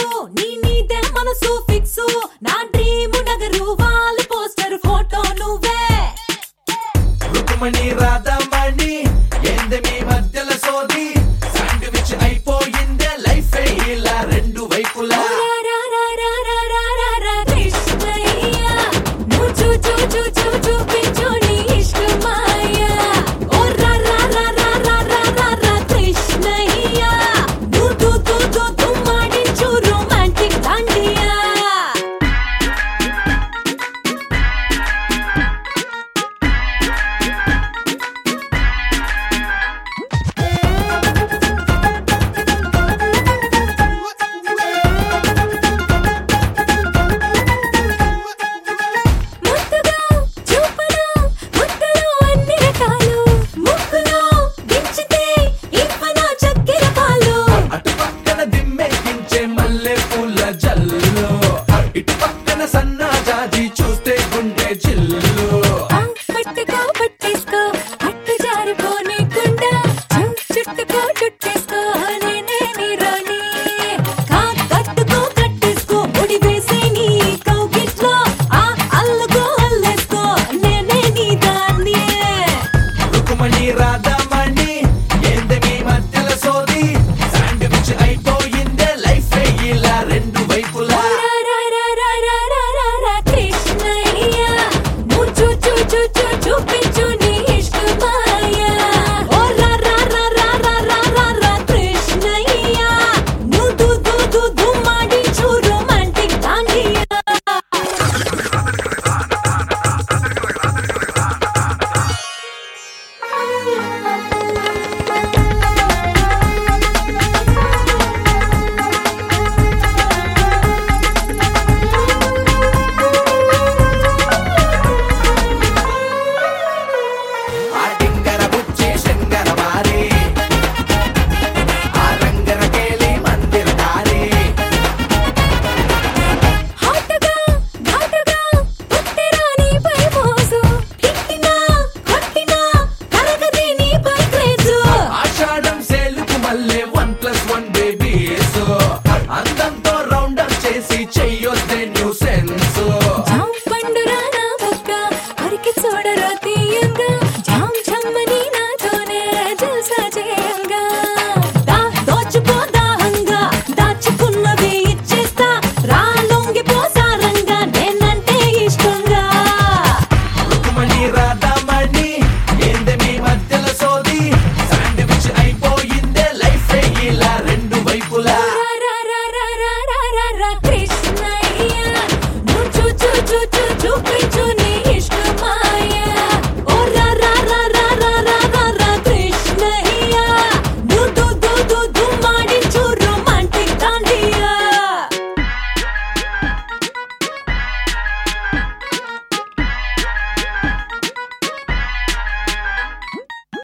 నీ నీదే మనసు ఫిక్సు నా డ్రీమ్ నగరు వాల్ పోస్టర్ ఫోటో నువ్వే రుక్మణి రాధమణి ఏంది మీ మధ్యల సోది శాండ్విచ్ అయిపోయిందే లైఫ్ ఇలా రెండు వైపులా కృష్ణయ్య నువ్వు చూపించు నీ ఇష్టమాయ ఓ రా కృష్ణయ్య నువ్వు మాడించు రొమాంటిక్ దాండియా అటు పక్కన దిమ్మెక్కించే మల్లె పూల జల్లు ఇటు పక్కన సన్నా జాజి చూస్తే గుండె చిల్లు పట్టేసుకో అట్టు జారిపోనీకుండా చుట్టేసుకో నేనే నీ రాణి కట్టేసుకో ముడి వేసే నీ కౌగిట్లో అల్లేసుకో నేనే నీ దాన్ని రుక్మణి రాధమణి ఏంది మీ మధ్యల సోది శాండ్విచ్ అయిపోయిందే లైఫ్ ఇలా రెండు వైపులా కృష్ణయ్య నువ్వు చూపించు నీ ఇష్టమాయ ఓ కృష్ణయ్య నువ్వు మాడించు రొమాంటిక్ దాండియా ఆ టింగర బుచ్చి శంగర మారి ఆ రంగర కేలి మందిర కారి హాటగా పుట్టిరా నీపై మోసు తిట్టినా కొట్టినా తరగతి నీపై క్రేజు ఆషాఢం సేలుకు మళ్ళీ 1+1 బేబీస్ అందంతో రౌండప్ చేసి చెయ్యొద్దే